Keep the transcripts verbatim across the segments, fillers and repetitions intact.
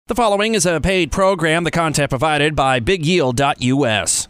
The following is a paid program, the content provided by big yield dot U S.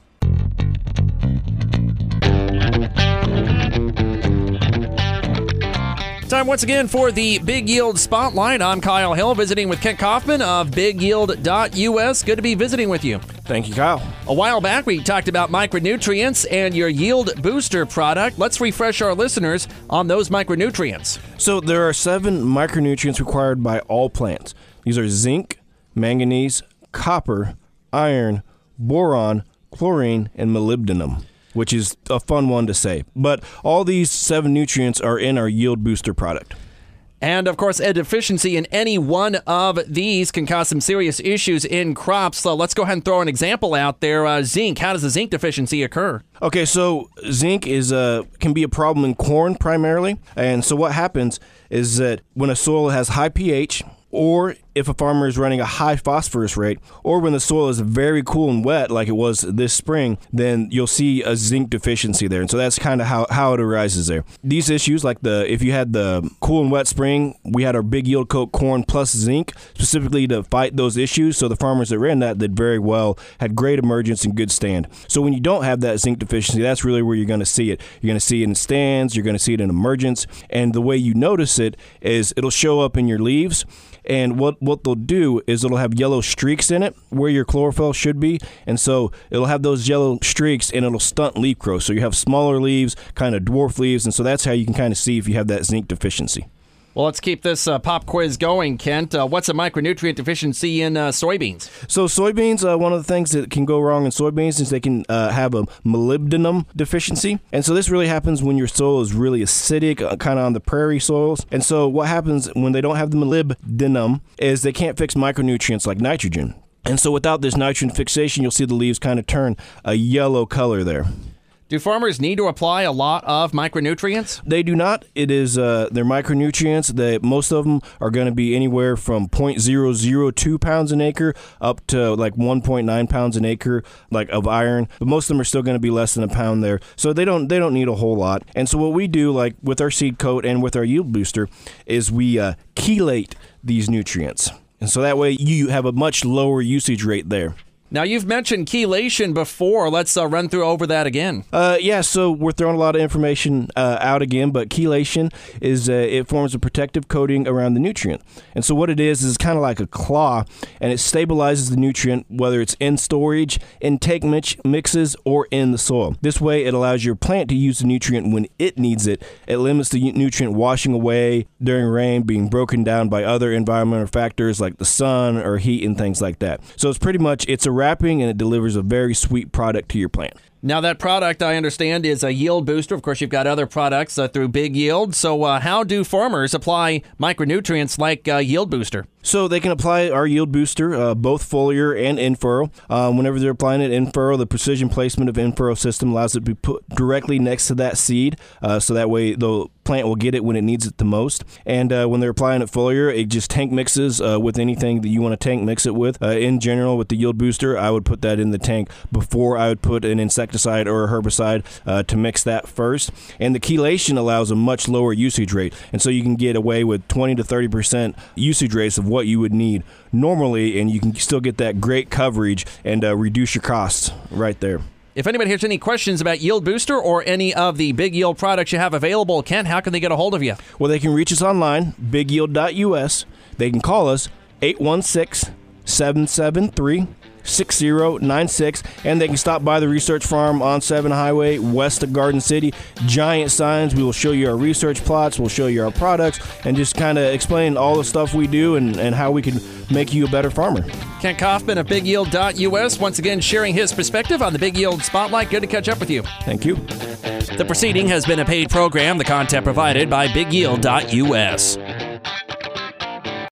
Time once again for the Big Yield Spotlight. I'm Kyle Hill, visiting with Kent Kaufman of big yield dot U S. Good to be visiting with you. Thank you, Kyle. A while back, we talked about micronutrients and your Yield Booster product. Let's refresh our listeners on those micronutrients. So there are seven micronutrients required by all plants. These are zinc, manganese, copper, iron, boron, chlorine, and molybdenum, which is a fun one to say. But all these seven nutrients are in our Yield Booster product. And, of course, a deficiency in any one of these can cause some serious issues in crops. So let's go ahead and throw an example out there. Uh, zinc, how does a zinc deficiency occur? Okay, so zinc is uh, can be a problem in corn primarily. And so what happens is that when a soil has high pH, or if a farmer is running a high phosphorus rate, or when the soil is very cool and wet like it was this spring, then you'll see a zinc deficiency there. And so that's kind of how, how it arises there. These issues, like the if you had the cool and wet spring, we had our Big Yield Coat corn plus zinc specifically to fight those issues. So the farmers that ran that did very well, had great emergence and good stand. So when you don't have that zinc deficiency, that's really where you're going to see it. You're going to see it in stands, you're going to see it in emergence. And the way you notice it is it'll show up in your leaves. And what, what they'll do is it'll have yellow streaks in it where your chlorophyll should be. And so it'll have those yellow streaks and it'll stunt leaf growth. So you have smaller leaves, kind of dwarf leaves. And so that's how you can kind of see if you have that zinc deficiency. Well, let's keep this uh, pop quiz going, Kent. Uh, what's a micronutrient deficiency in uh, soybeans? So soybeans, uh, one of the things that can go wrong in soybeans is they can uh, have a molybdenum deficiency. And so this really happens when your soil is really acidic, uh, kind of on the prairie soils. And so what happens when they don't have the molybdenum is they can't fix micronutrients like nitrogen. And so without this nitrogen fixation, you'll see the leaves kind of turn a yellow color there. Do farmers need to apply a lot of micronutrients? They do not. It is uh, they're micronutrients. They, most of them are going to be anywhere from zero point zero zero two pounds an acre up to like one point nine pounds an acre, like of iron. But most of them are still going to be less than a pound there. So they don't they don't need a whole lot. And so what we do, like with our seed coat and with our Yield Booster, is we uh, chelate these nutrients, and so that way you have a much lower usage rate there. Now, you've mentioned chelation before. Let's uh, run through over that again. Uh, yeah, so we're throwing a lot of information uh, out again, but chelation is uh, it forms a protective coating around the nutrient. And so what it is is kind of like a claw, and it stabilizes the nutrient, whether it's in storage, in tank mix- mixes, or in the soil. This way, it allows your plant to use the nutrient when it needs it. It limits the nutrient washing away during rain, being broken down by other environmental factors like the sun or heat and things like that. So it's pretty much, it's a wrapping, and it delivers a very sweet product to your plant. Now, that product, I understand, is a Yield Booster. Of course, you've got other products uh, through Big Yield. So uh, how do farmers apply micronutrients like uh, Yield Booster? So they can apply our Yield Booster, uh, both foliar and in-furrow. Um, whenever they're applying it in-furrow, the precision placement of in-furrow system allows it to be put directly next to that seed, uh, so that way the plant will get it when it needs it the most. And uh, when they're applying it foliar, it just tank mixes uh, with anything that you want to tank mix it with. Uh, in general, with the Yield Booster, I would put that in the tank before I would put an insecticide or a herbicide uh, to mix that first. And the chelation allows a much lower usage rate, and so you can get away with twenty to thirty percent usage rates of what you would need normally, and you can still get that great coverage and uh, reduce your costs right there. If anybody has any questions about Yield Booster or any of the Big Yield products you have available, Kent, how can they get a hold of you? Well, they can reach us online, big yield dot U S. They can call us, eight one six, seven seven three, six zero nine six, and they can stop by the Research Farm on seven Highway west of Garden City. Giant signs. We will show you our research plots, we'll show you our products, and just kind of explain all the stuff we do and, and how we can make you a better farmer. Kent Kaufman of big yield dot U S, once again sharing his perspective on the Big Yield Spotlight. Good to catch up with you. Thank you. The proceeding has been a paid program, the content provided by big yield dot U S.